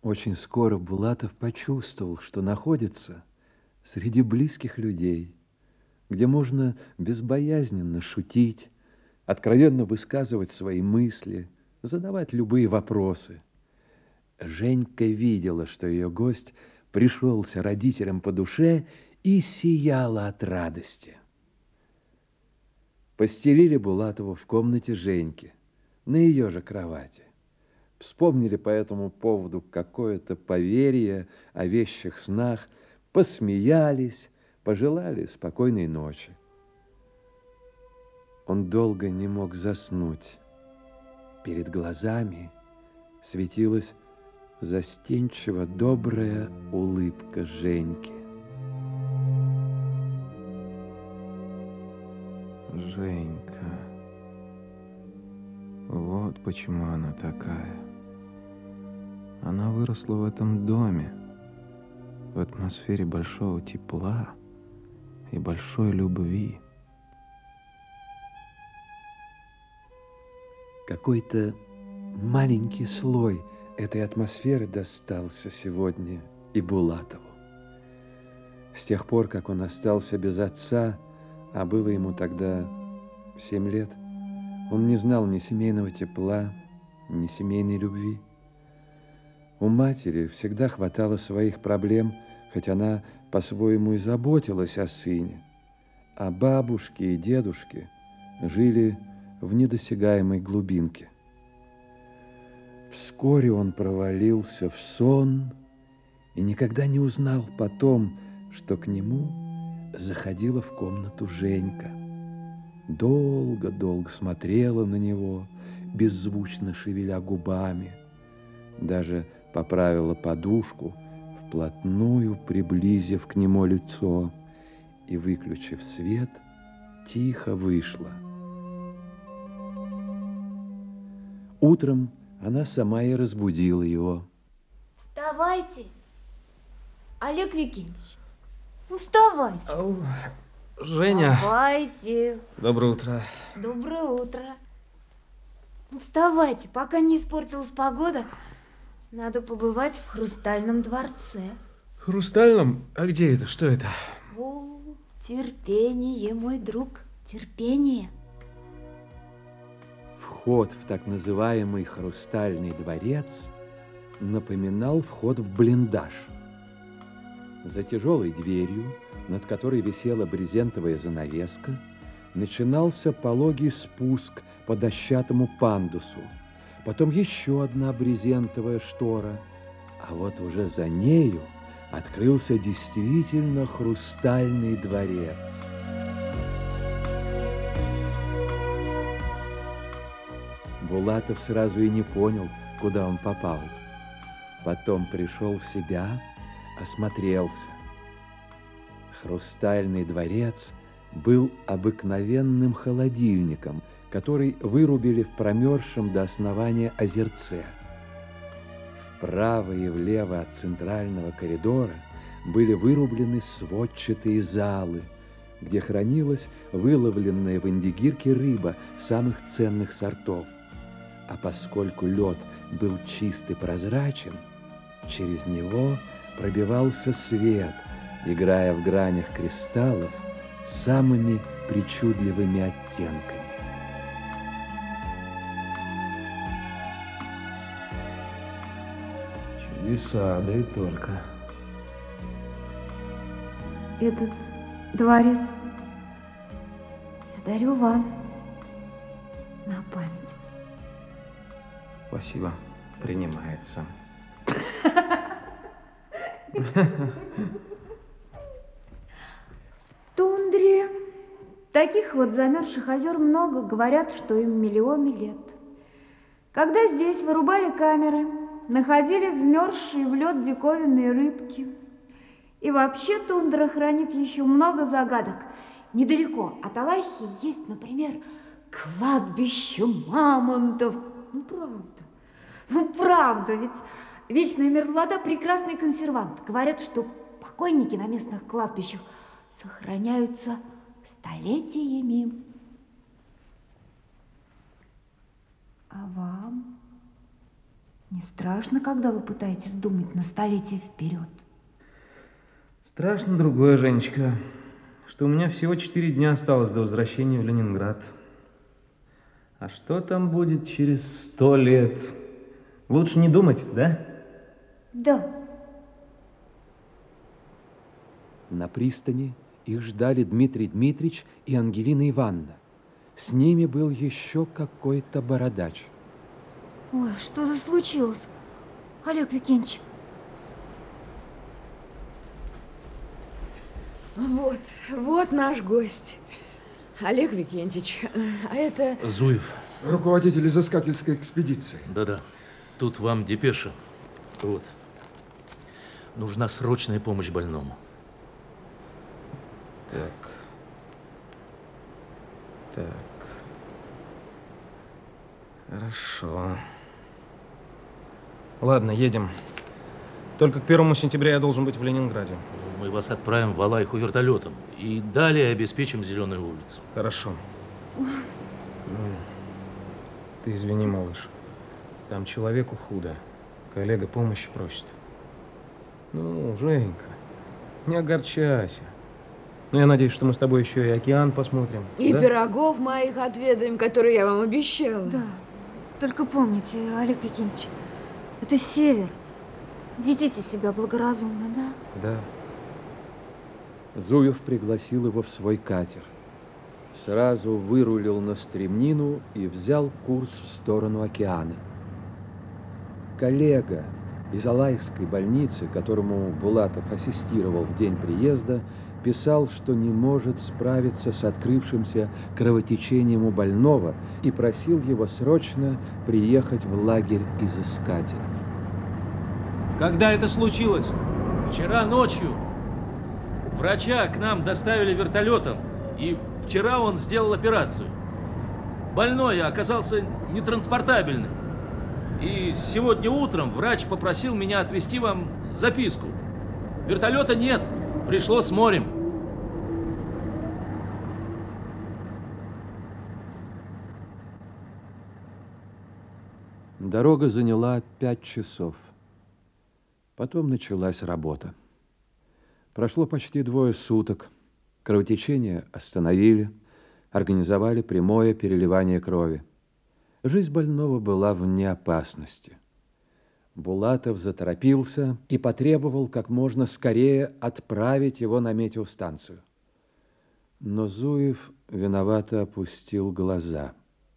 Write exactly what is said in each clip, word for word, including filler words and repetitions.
Очень скоро Булатов почувствовал, что находится среди близких людей, где можно безбоязненно шутить, откровенно высказывать свои мысли, задавать любые вопросы. Женька видела, что ее гость пришелся родителям по душе и сияла от радости. Постелили Булатову в комнате Женьки, на ее же кровати. Вспомнили по этому поводу какое-то поверье о вещих снах, посмеялись, пожелали спокойной ночи. Он долго не мог заснуть. Перед глазами светилась застенчиво добрая улыбка Женьки. Женька. Вот почему она такая. Она выросла в этом доме, в атмосфере большого тепла и большой любви. Какой-то маленький слой этой атмосферы достался сегодня и Булатову. С тех пор, как он остался без отца, а было ему тогда семь лет, он не знал ни семейного тепла, ни семейной любви. У матери всегда хватало своих проблем, хоть она по-своему и заботилась о сыне, а бабушки и дедушки жили в недосягаемой глубинке. Вскоре он провалился в сон и никогда не узнал потом, что к нему заходила в комнату Женька. Долго-долго смотрела на него, беззвучно шевеля губами. Даже поправила подушку, вплотную приблизив к нему лицо, и, выключив свет, тихо вышла. Утром она сама и разбудила его. Вставайте, Олег Викентьевич, ну вставайте. Ау, Женя. Вставайте. Доброе утро. Доброе утро. Ну вставайте, пока не испортилась погода. Надо побывать в Хрустальном дворце. Хрустальном? А где это? Что это? О, терпение, мой друг, терпение. Вход в так называемый Хрустальный дворец напоминал вход в блиндаж. За тяжелой дверью, над которой висела брезентовая занавеска, начинался пологий спуск по дощатому пандусу, потом еще одна брезентовая штора, а вот уже за нею открылся действительно Хрустальный дворец. Булатов сразу и не понял, куда он попал. Потом пришел в себя, осмотрелся. Хрустальный дворец был обыкновенным холодильником, который вырубили в промерзшем до основания озерце. Вправо и влево от центрального коридора были вырублены сводчатые залы, где хранилась выловленная в Индигирке рыба самых ценных сортов. А поскольку лед был чист и прозрачен, через него пробивался свет, играя в гранях кристаллов самыми причудливыми оттенками. Чудеса, да и только. Этот дворец я дарю вам на память. Спасибо, принимается. В тундре таких вот замерзших озер много, говорят, что им миллионы лет. Когда здесь вырубали камеры, находили вмерзшие в лед диковинные рыбки. И вообще тундра хранит еще много загадок. Недалеко от Алахи есть, например, кладбище мамонтов. Ну, правда. Ну, правда, ведь вечная мерзлота – прекрасный консервант. Говорят, что покойники на местных кладбищах сохраняются столетиями. А вам Не страшно, когда вы пытаетесь думать на столетие вперед? Страшно другое, Женечка, что у меня всего четыре дня осталось до возвращения в Ленинград. А что там будет через сто лет? Лучше не думать, да? Да. На пристани их ждали Дмитрий Дмитриевич и Ангелина Ивановна. С ними был еще какой-то бородач. Ой, что-то случилось, Олег Викентьевич. Вот, вот наш гость. Олег Викентьевич, а это... Зуев. Руководитель изыскательской экспедиции. Да-да. Тут вам депеша. Вот. Нужна срочная помощь больному. Так. Так. Хорошо. Ладно, едем. Только к первому сентября я должен быть в Ленинграде. Мы вас отправим в Алайху вертолетом. И далее обеспечим Зеленую улицу. Хорошо. Ну, ты извини, малыш. Там человеку худо. Коллега помощи просит. Ну, Женька, не огорчайся. Ну, я надеюсь, что мы с тобой еще и океан посмотрим. И да? пирогов моих отведаем, которые я вам обещала. Да. Только помните, Олег Викентьевич, это север. Ведите себя благоразумно, да? Да. Зуев пригласил его в свой катер. Сразу вырулил на стремнину и взял курс в сторону океана. Коллега из Алайской больницы, которому Булатов ассистировал в день приезда, писал, что не может справиться с открывшимся кровотечением у больного и просил его срочно приехать в лагерь изыскателей. Когда это случилось? Вчера ночью врача к нам доставили вертолетом, и вчера он сделал операцию. Больной оказался нетранспортабельным. И сегодня утром врач попросил меня отвезти вам записку. Вертолета нет, пришлось морем. Дорога заняла пять часов. Потом началась работа. Прошло почти двое суток. Кровотечение остановили, организовали прямое переливание крови. Жизнь больного была вне опасности. Булатов заторопился и потребовал как можно скорее отправить его на метеостанцию. Но Зуев виновато опустил глаза.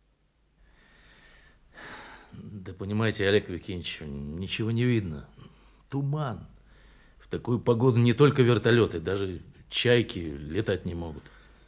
Да понимаете, Олег Викентьевич, ничего не видно. Туман. В такую погоду не только вертолеты, даже чайки летать не могут.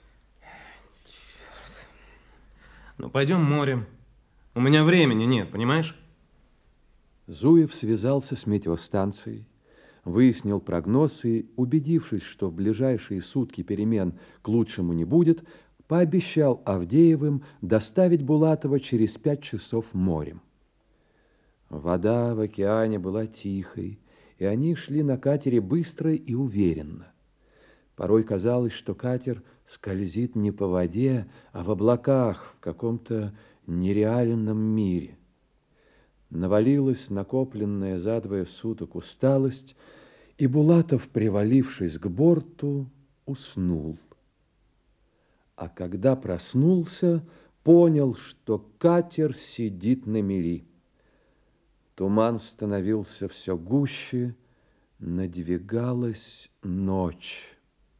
Черт. Ну, пойдем морем. У меня времени нет, понимаешь? Зуев связался с метеостанцией, выяснил прогноз и, убедившись, что в ближайшие сутки перемен к лучшему не будет, пообещал Авдеевым доставить Булатова через пять часов морем. Вода в океане была тихой, и они шли на катере быстро и уверенно. Порой казалось, что катер скользит не по воде, а в облаках, в каком-то нереальном мире. Навалилась накопленная за двое суток усталость, и Булатов, привалившись к борту, уснул. А когда проснулся, понял, что катер сидит на мели. Туман становился все гуще, надвигалась ночь.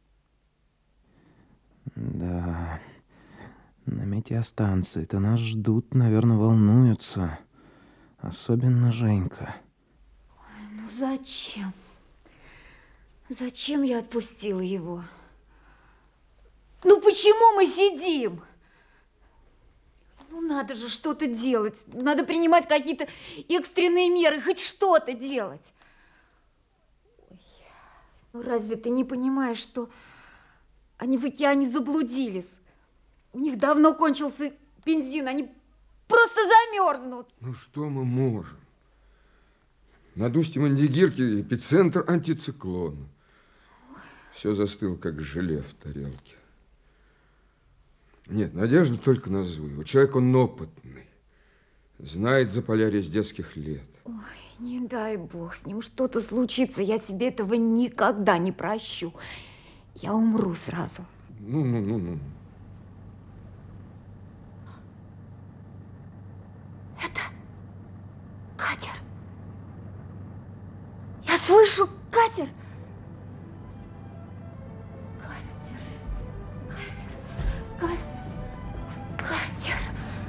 Да, на метеостанции-то нас ждут, наверное, волнуются. Особенно Женька. Ой, ну зачем? Зачем я отпустила его? Ну почему мы сидим? Ну надо же что-то делать. Надо принимать какие-то экстренные меры, хоть что-то делать. Ой, ну разве ты не понимаешь, что они в океане заблудились? У них давно кончился бензин, они просто замерзнут. Ну что мы можем? Над устьем Андигирки эпицентр антициклона. Все застыло, как желе в тарелке. Нет, надежда только на Зуева. Человек он опытный. Знает Заполярье с детских лет. Ой, не дай бог, с ним что-то случится, я тебе этого никогда не прощу. Я умру сразу. Ну, ну, ну, ну. Это катер. Я слышу катер. Катер, катер, катер, катер.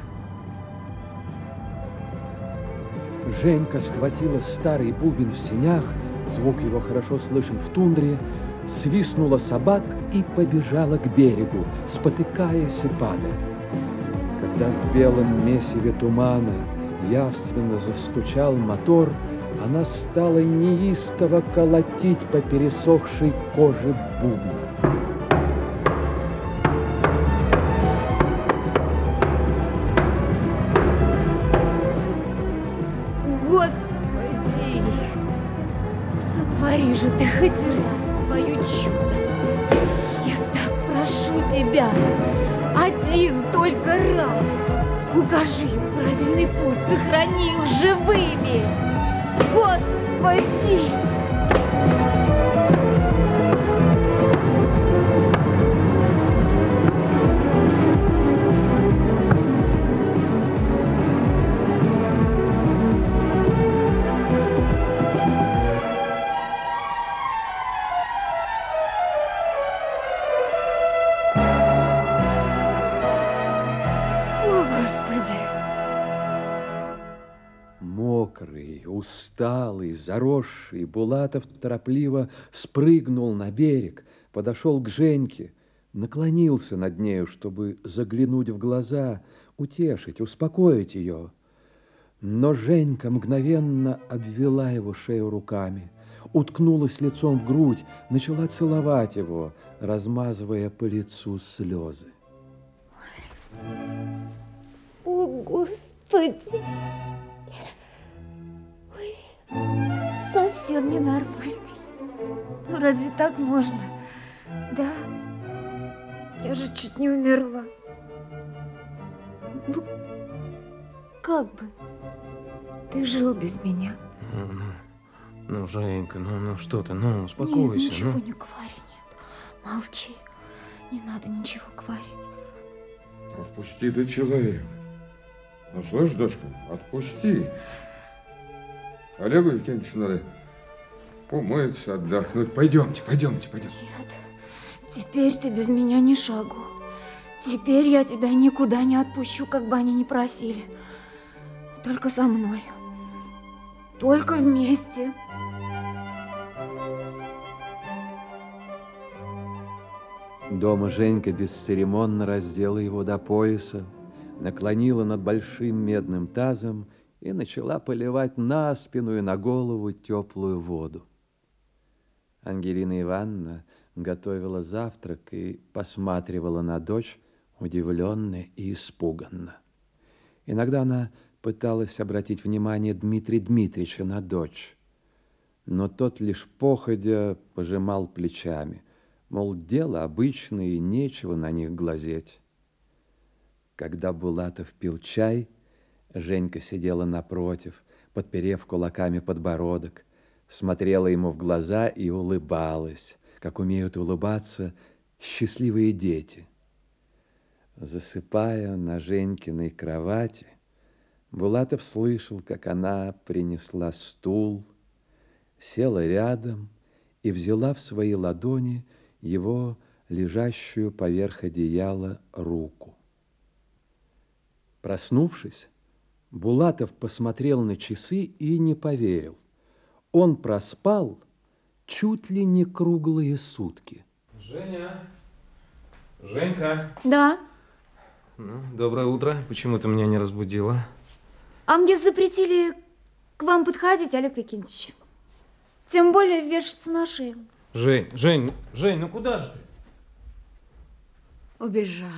Женька схватила старый бубен в сенях, звук его хорошо слышен в тундре, свистнула собак и побежала к берегу, спотыкаясь и падая. Когда в белом месиве тумана явственно застучал мотор, она стала неистово колотить по пересохшей коже бубна. Господи, сотвори же ты хоть раз свое чудо. Я так прошу тебя, один только раз. Укажи им правильный путь, сохрани их живыми. Господи! Мокрый, усталый, заросший, Булатов торопливо спрыгнул на берег, подошел к Женьке, наклонился над нею, чтобы заглянуть в глаза, утешить, успокоить ее. Но Женька мгновенно обвела его шею руками, уткнулась лицом в грудь, начала целовать его, размазывая по лицу слезы. О, Господи! Ой, совсем ненормальный. Ну, разве так можно? Да, я же чуть не умерла. Ну, как бы ты жил без меня? Ну, ну, ну Женька, ну, ну что ты, ну, успокойся. Нет, ничего ну. не говори, нет. Молчи, не надо ничего говорить. Отпусти ты, человек. Ну, слышь, дочка, отпусти. Олегу Евгеньевичу надо умыться, отдохнуть. Пойдемте, пойдемте, пойдемте. Нет, теперь ты без меня ни шагу. Теперь я тебя никуда не отпущу, как бы они ни просили. Только со мной. Только вместе. Дома Женька бесцеремонно раздела его до пояса, наклонила над большим медным тазом и начала поливать на спину и на голову теплую воду. Ангелина Ивановна готовила завтрак и посматривала на дочь удивленно и испуганно. Иногда она пыталась обратить внимание Дмитрия Дмитриевича на дочь, но тот лишь походя пожимал плечами, мол, дело обычное и нечего на них глазеть. Когда Булатов пил чай, Женька сидела напротив, подперев кулаками подбородок, смотрела ему в глаза и улыбалась, как умеют улыбаться счастливые дети. Засыпая на Женькиной кровати, Булатов слышал, как она принесла стул, села рядом и взяла в свои ладони его лежащую поверх одеяла руку. Проснувшись, Булатов посмотрел на часы и не поверил. Он проспал чуть ли не круглые сутки. Женя, Женька. Да. Ну, доброе утро. Почему ты меня не разбудила? А мне запретили к вам подходить, Олег Викентьевич. Тем более вешаться на шею. Жень, Жень, Жень, ну куда же ты? Убежала.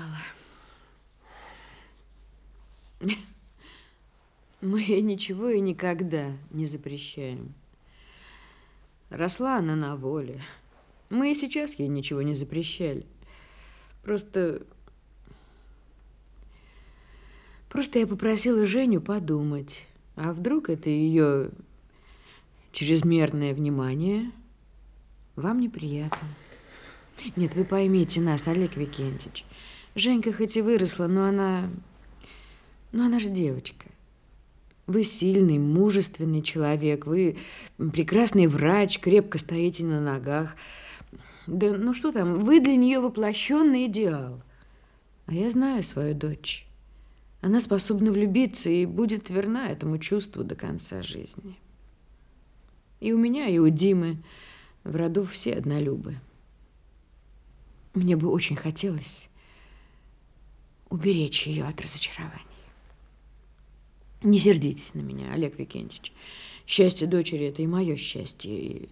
Мы ничего и никогда не запрещаем. Росла она на воле. Мы и сейчас ей ничего не запрещали. Просто... Просто я попросила Женю подумать А вдруг это ее чрезмерное внимание вам неприятно? Нет, вы поймите нас, Олег Викентьевич. Женька хоть и выросла, но она... Но она же девочка. Вы сильный, мужественный человек, вы прекрасный врач, крепко стоите на ногах. Да ну что там, вы для нее воплощенный идеал. А я знаю свою дочь. Она способна влюбиться и будет верна этому чувству до конца жизни. И у меня, и у Димы в роду все однолюбы. Мне бы очень хотелось уберечь ее от разочарования. Не сердитесь на меня, Олег Викентьевич. Счастье дочери – это и мое счастье. И...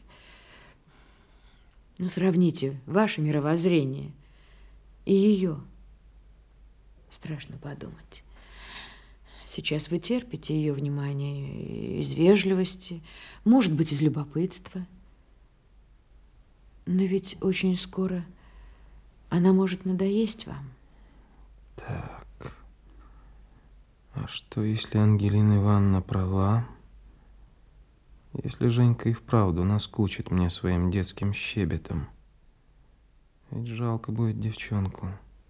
Но сравните ваше мировоззрение и ее. Страшно подумать. Сейчас вы терпите ее внимание из вежливости, может быть, из любопытства. Но ведь очень скоро она может надоесть вам. Так. А что, если Ангелина Ивановна права? Если Женька и вправду наскучит мне своим детским щебетом? Ведь жалко будет девчонку.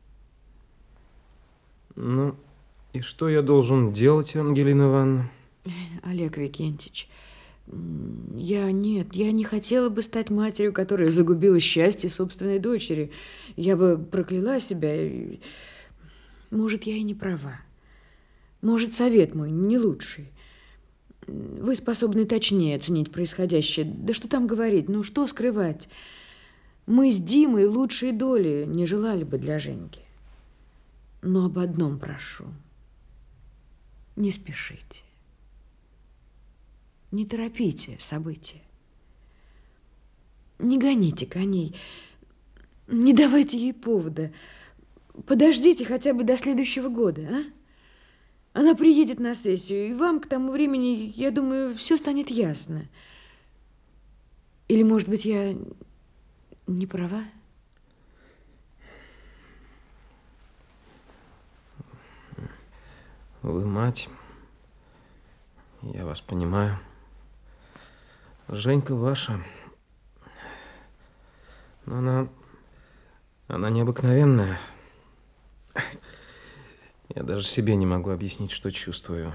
Ну, и что я должен делать, Ангелина Ивановна? Олег Викентьевич, я нет, я не хотела бы стать матерью, которая загубила счастье собственной дочери. Я бы прокляла себя. И... Может, я и не права. Может, совет мой не лучший. Вы способны точнее оценить происходящее. Да что там говорить, ну что скрывать? Мы с Димой лучшей доли не желали бы для Женьки. Но об одном прошу. Не спешите. Не торопите события. Не гоните коней. Не давайте ей повода. Подождите хотя бы до следующего года, а? Она приедет на сессию, и вам к тому времени, я думаю, все станет ясно. Или, может быть, я не права? Вы мать. Я вас понимаю. Женька ваша. Но она... Она необыкновенная. Я даже себе не могу объяснить, что чувствую.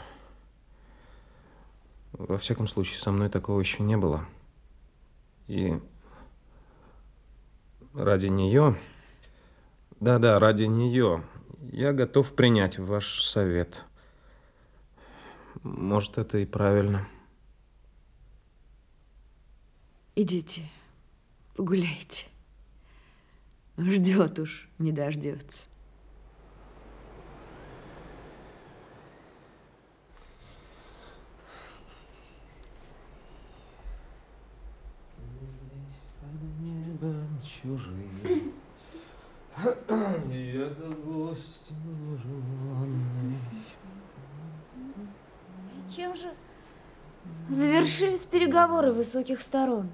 Во всяком случае, со мной такого еще не было. И ради нее, да-да, ради нее, я готов принять ваш совет. Может, это и правильно. Идите, погуляйте. Ждет уж, не дождется. Чужие. И это гость нежеланный. Чем же завершились переговоры высоких сторон?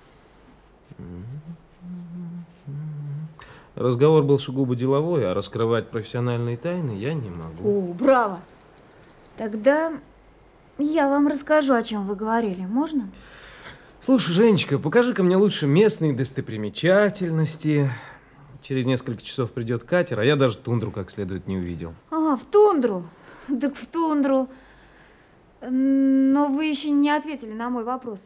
Разговор был сугубо деловой, а раскрывать профессиональные тайны я не могу. О, браво! Тогда я вам расскажу, о чем вы говорили. Можно? Слушай, Женечка, покажи-ка мне лучше местные достопримечательности. Через несколько часов придет катер, а я даже тундру как следует не увидел. А, в тундру? Так в тундру. Но вы еще не ответили на мой вопрос.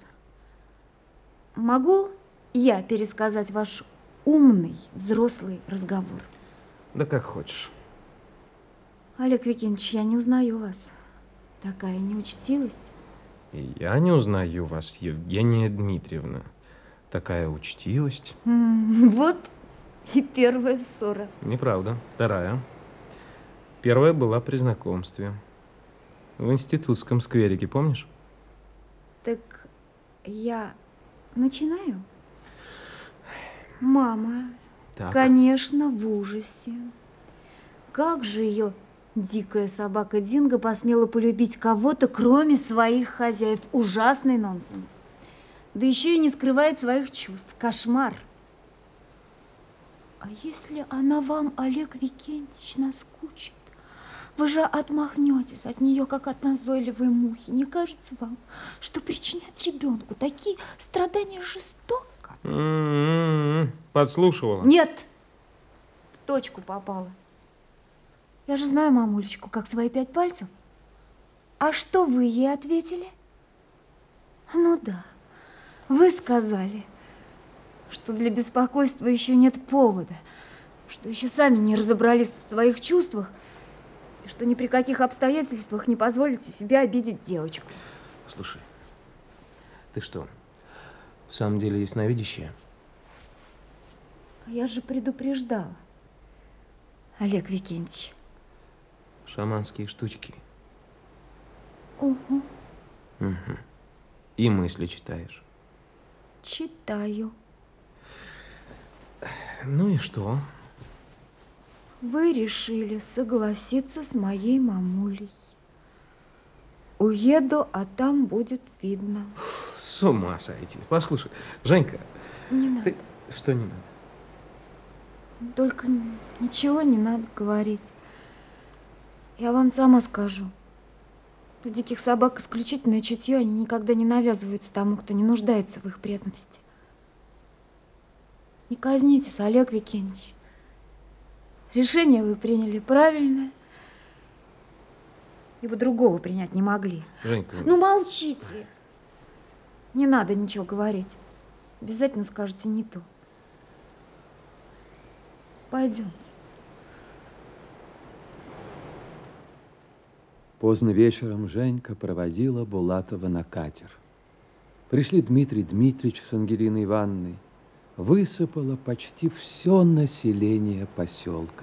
Могу я пересказать ваш умный, взрослый разговор? Да как хочешь. Олег Викентьевич, я не узнаю вас. Такая неучтивость. И я не узнаю вас, Евгения Дмитриевна. Такая учтивость. М, Вот и первая ссора. Неправда. Вторая. Первая была при знакомстве. В институтском скверике, помнишь? Так я начинаю? Мама, Так. конечно, в ужасе. Как же ее дикая собака Динго посмела полюбить кого-то, кроме своих хозяев? Ужасный нонсенс. Да еще и не скрывает своих чувств. Кошмар. А если она вам, Олег Викентьевич, наскучит? Вы же отмахнетесь от нее, как от назойливой мухи. Не кажется вам, что причинять ребенку такие страдания жестоко? М-м-м. Подслушивала? Нет, в точку попала. Я же знаю мамулечку, как свои пять пальцев. А что вы ей ответили? Ну да, вы сказали, что для беспокойства еще нет повода, что еще сами не разобрались в своих чувствах, и что ни при каких обстоятельствах не позволите себе обидеть девочку. Слушай, ты что, в самом деле ясновидящая? А я же предупреждала, Олег Викентьевич. Шаманские штучки. Угу. Угу. И мысли читаешь. Читаю. Ну и что? Вы решили согласиться с моей мамулей. Уеду, а там будет видно. С ума сойти. Послушай, Женька. Не надо. Ты... Что не надо? Только ничего не надо говорить. Я вам сама скажу. У диких собак исключительное чутье, они никогда не навязываются тому, кто не нуждается в их преданности. Не казнитесь, Олег Викентьевич. Решение вы приняли правильное, ибо другого принять не могли. Женька. Ну молчите. Не надо ничего говорить. Обязательно скажете не то. Пойдемте. Поздно вечером Женька проводила Булатова на катер. Пришли Дмитрий Дмитриевич с Ангелиной Ивановной. Высыпало почти все население поселка.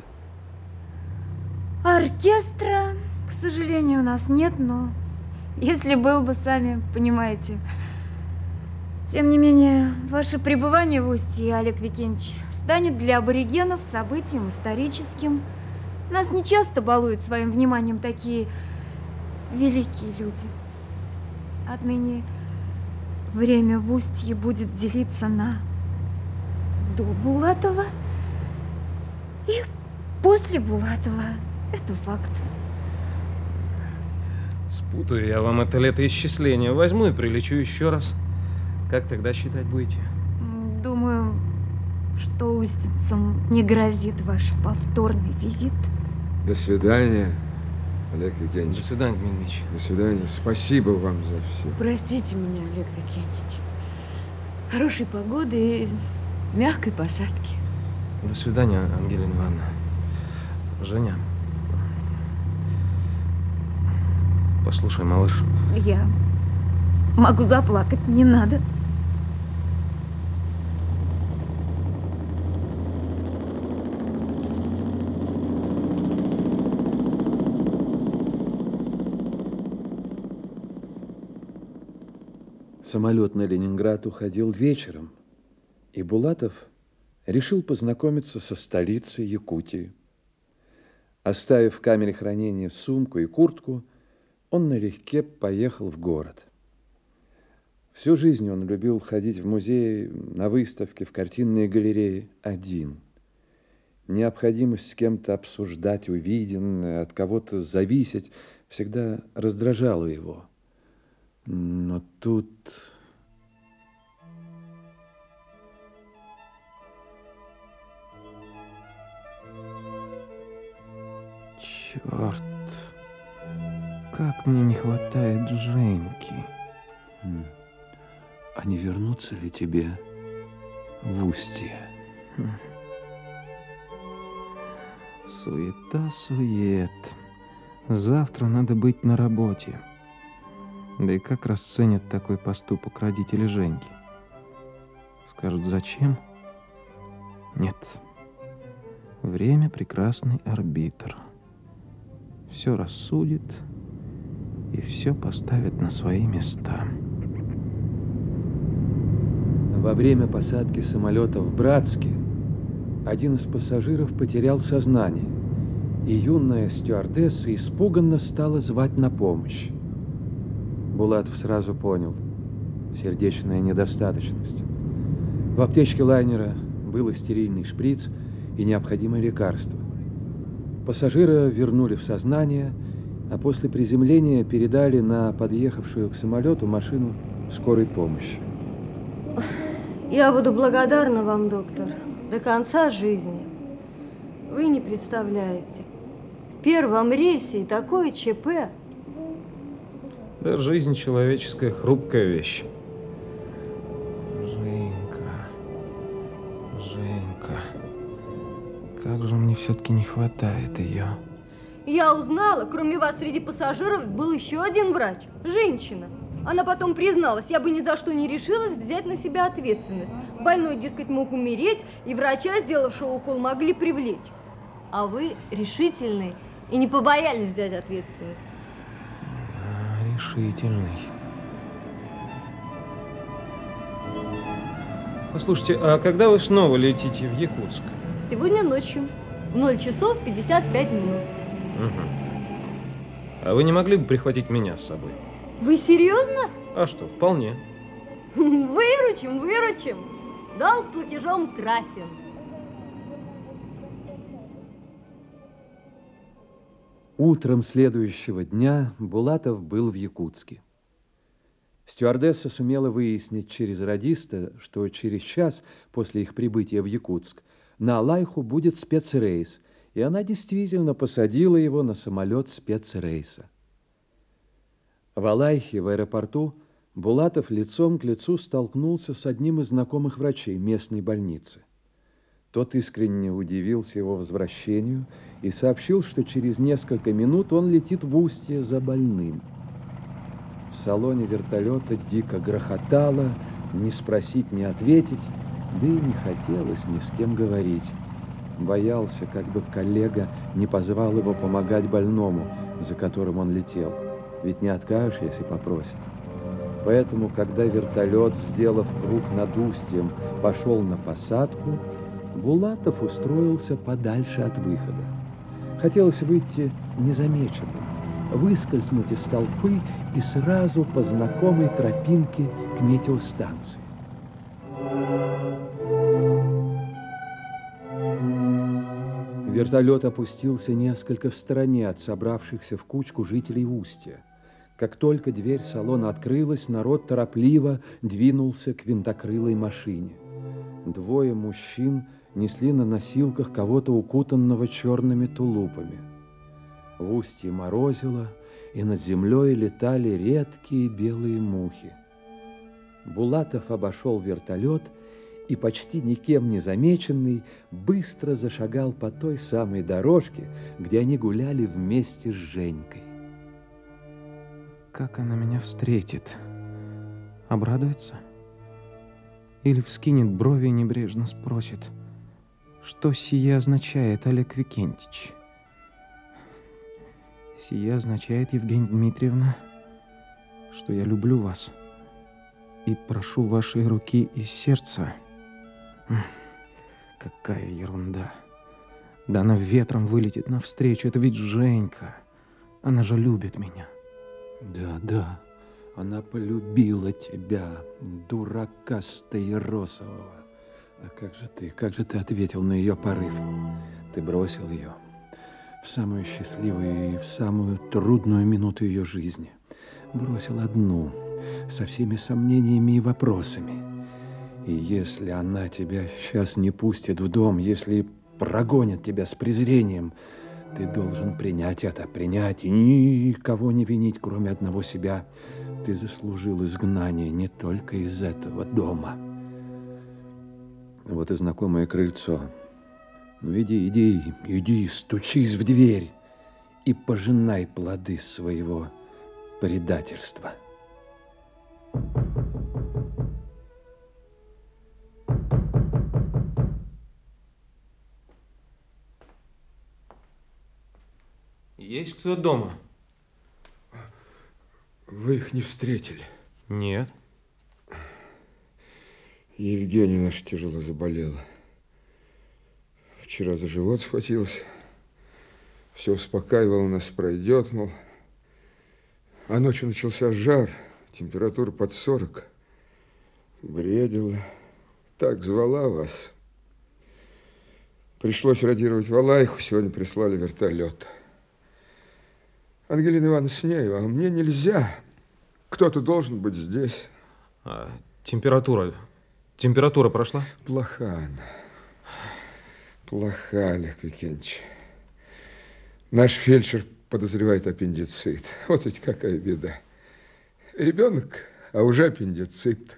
Оркестра, к сожалению, у нас нет, но если был бы, сами понимаете. Тем не менее, ваше пребывание в Устье, Олег Викентьевич, станет для аборигенов событием историческим. Нас не часто балуют своим вниманием такие великие люди. Отныне время в Устье будет делиться на до Булатова и после Булатова. Это факт. Спутаю я вам это летоисчисление. Возьму и прилечу еще раз. Как тогда считать будете? Думаю, что устицам не грозит ваш повторный визит. До свидания, Олег До Викентьевич. свидания, Дмитрий Ильич. До свидания. Спасибо вам за все. Простите меня, Олег Викентьевич. Хорошей погоды и мягкой посадки. До свидания, Ангелина Ивановна. Женя. Послушай, малыш. Я могу заплакать, не надо. Самолет на Ленинград уходил вечером, и Булатов решил познакомиться со столицей Якутии. Оставив в камере хранения сумку и куртку, он налегке поехал в город. Всю жизнь он любил ходить в музеи, на выставки, в картинные галереи один. Необходимость с кем-то обсуждать увиденное, от кого-то зависеть, всегда раздражала его. Но тут... Черт, как мне не хватает Женьки. А не вернуться ли тебе в Устье? Суета-сует. Завтра надо быть на работе. Да и как расценят такой поступок родители Женьки? Скажут, зачем? Нет. Время — прекрасный арбитр. Все рассудит и все поставит на свои места. Во время посадки самолета в Братске один из пассажиров потерял сознание, и юная стюардесса испуганно стала звать на помощь. Булатов сразу понял – сердечная недостаточность. В аптечке лайнера был стерильный шприц и необходимое лекарство. Пассажира вернули в сознание, а после приземления передали на подъехавшую к самолету машину скорой помощи. Я буду благодарна вам, доктор, до конца жизни. Вы не представляете. В первом рейсе и такое ЧП. Да, жизнь человеческая хрупкая вещь. Женька, Женька, как же мне все-таки не хватает ее. Я узнала, кроме вас среди пассажиров был еще один врач, женщина. Она потом призналась, я бы ни за что не решилась взять на себя ответственность. Больной, дескать, мог умереть, и врача, сделавшего укол, могли привлечь. А вы решительный и не побоялись взять ответственность. Да, решительный. Послушайте, а когда вы снова летите в Якутск? Сегодня ночью. ноль часов пятьдесят пять минут. Угу. А вы не могли бы прихватить меня с собой? Вы серьезно? А что, вполне. Выручим, выручим. Долг платежом красен. Утром следующего дня Булатов был в Якутске. Стюардесса сумела выяснить через радиста, что через час после их прибытия в Якутск на Алайху будет спецрейс, и она действительно посадила его на самолет спецрейса. В Алайхе, в аэропорту, Булатов лицом к лицу столкнулся с одним из знакомых врачей местной больницы. Тот искренне удивился его возвращению и сообщил, что через несколько минут он летит в Устье за больным. В салоне вертолета дико грохотало, не спросить, не ответить, да и не хотелось ни с кем говорить. Боялся, как бы коллега не позвал его помогать больному, за которым он летел. Ведь не откажешь, если попросит. Поэтому, когда вертолет, сделав круг над Устьем, пошел на посадку, Булатов устроился подальше от выхода. Хотелось выйти незамеченным, выскользнуть из толпы и сразу по знакомой тропинке к метеостанции. Вертолет опустился несколько в стороне от собравшихся в кучку жителей Устья. Как только дверь салона открылась, народ торопливо двинулся к винтокрылой машине. Двое мужчин несли на носилках кого-то укутанного черными тулупами. В Устье морозило, и над землей летали редкие белые мухи. Булатов обошел вертолет и, почти никем не замеченный, быстро зашагал по той самой дорожке, где они гуляли вместе с Женькой. Как она меня встретит? Обрадуется? Или вскинет брови и небрежно спросит, что сие означает, Олег Викентич? Сие означает, Евгения Дмитриевна, что я люблю вас и прошу вашей руки и сердца. Какая ерунда. Да она ветром вылетит навстречу. Это ведь Женька. Она же любит меня. Да, да, она полюбила тебя, дурака Стаиросового. А как же ты, как же ты ответил на ее порыв? Ты бросил ее в самую счастливую и в самую трудную минуту ее жизни. Бросил одну, со всеми сомнениями и вопросами. И если она тебя сейчас не пустит в дом, если прогонит тебя с презрением, ты должен принять это, принять и никого не винить, кроме одного себя. Ты заслужил изгнание не только из этого дома. Вот и знакомое крыльцо. Ну иди, иди, иди, стучись в дверь и пожинай плоды своего предательства. Есть кто дома? Вы их не встретили? Нет. Евгения наша тяжело заболела. Вчера за живот схватилась. Все успокаивало нас, пройдет, мол. А ночью начался жар, температура под сорок. Бредила. Так звала вас. Пришлось радировать Валайху, сегодня прислали вертолет. Ангелина Ивановна с нею, а мне нельзя. Кто-то должен быть здесь. А температура? Температура прошла? Плоха она. Плоха, Олег Викентьевич. Наш фельдшер подозревает аппендицит. Вот ведь какая беда. Ребенок, а уже аппендицит.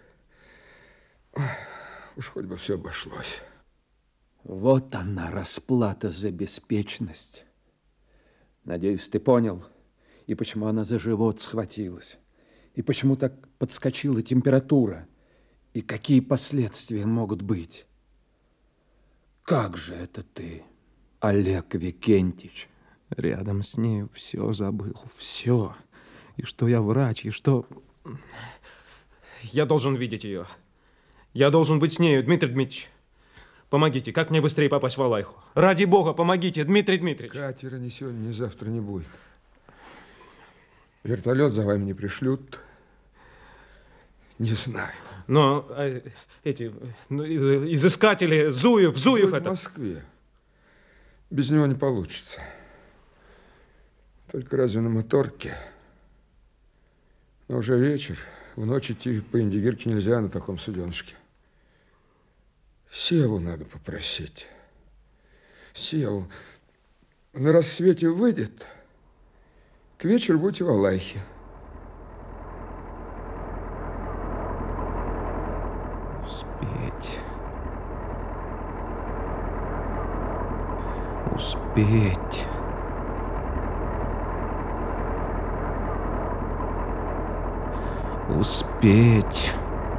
Уж хоть бы все обошлось. Вот она, расплата за беспечность. Надеюсь, ты понял, и почему она за живот схватилась, и почему так подскочила температура, и какие последствия могут быть. Как же это ты, Олег Викентьевич? Рядом с нею все забыл, все. И что я врач, и что... Я должен видеть ее. Я должен быть с нею, Дмитрий Дмитриевич. Помогите, как мне быстрее попасть в Валайху? Ради бога, помогите, Дмитрий Дмитриевич. Катера ни сегодня, ни завтра не будет. Вертолет за вами не пришлют. Не знаю. Но а, эти ну, изыскатели, Зуев, Зуев Зуев это... в Москве. Без него не получится. Только разве на моторке? Но уже вечер. В ночь идти по Индигирке нельзя на таком суденышке. Севу надо попросить. Севу. На рассвете выйдет. К вечеру будете в Валайхе. Успеть. Успеть. Успеть.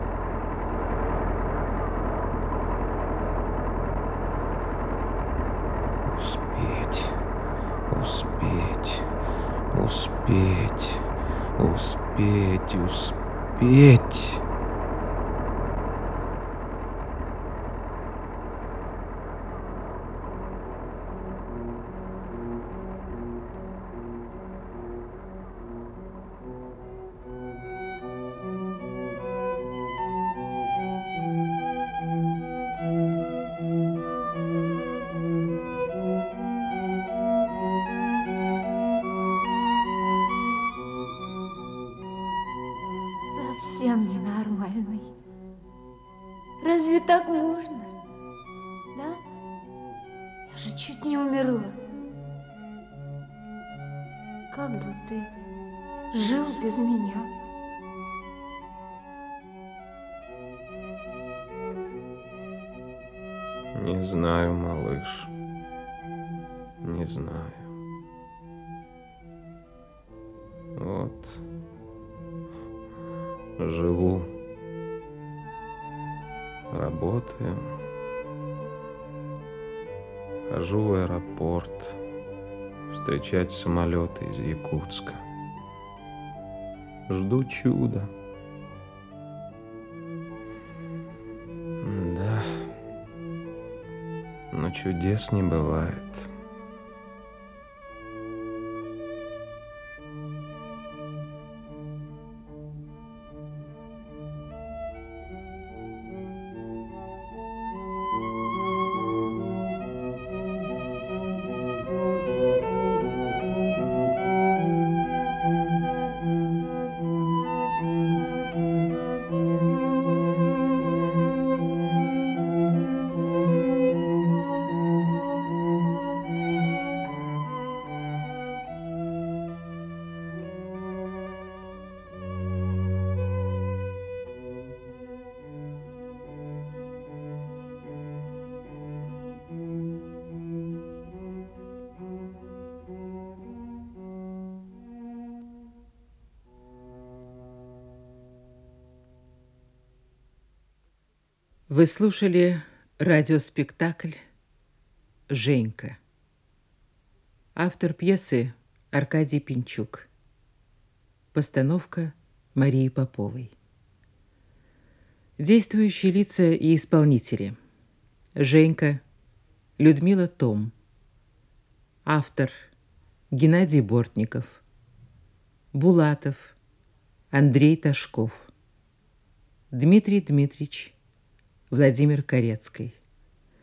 Успеть. Успеть. Успеть. Успеть. Успеть. Совсем ненормальный. Разве так можно? Да? Я же чуть не умерла. Как бы ты жил без меня? Не знаю, малыш. Не знаю. Вот. Живу. Работаю. Хожу в аэропорт встречать самолеты из Якутска. Жду чуда. Да. Но чудес не бывает. Вы слушали радиоспектакль «Женька». Автор пьесы Аркадий Пинчук. Постановка Марии Поповой. Действующие лица и исполнители. Женька Людмила Том. Автор Геннадий Бортников. Булатов Андрей Ташков. Дмитрий Дмитриевич Владимир Корецкий.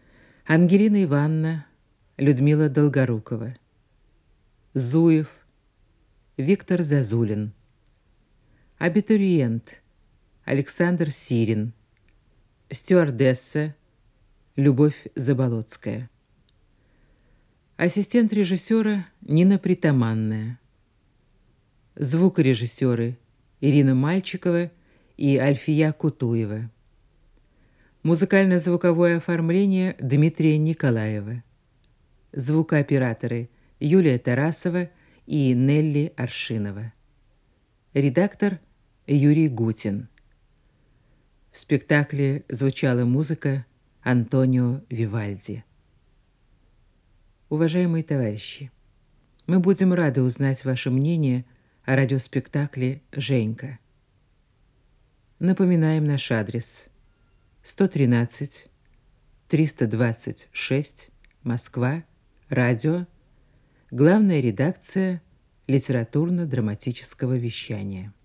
Ангелина Ивановна Людмила Долгорукова. Зуев Виктор Зазулин. Абитуриент Александр Сирин. Стюардесса Любовь Заболоцкая. Ассистент режиссера Нина Притаманная. Звукорежиссеры Ирина Мальчикова и Альфия Кутуева. Музыкально-звуковое оформление Дмитрия Николаева. Звукооператоры Юлия Тарасова и Нелли Аршинова. Редактор Юрий Гутин. В спектакле звучала музыка Антонио Вивальди. Уважаемые товарищи, мы будем рады узнать ваше мнение о радиоспектакле «Женька». Напоминаем наш адрес: сто тринадцать, триста двадцать шесть, Москва, радио, главная редакция литературно-драматического вещания.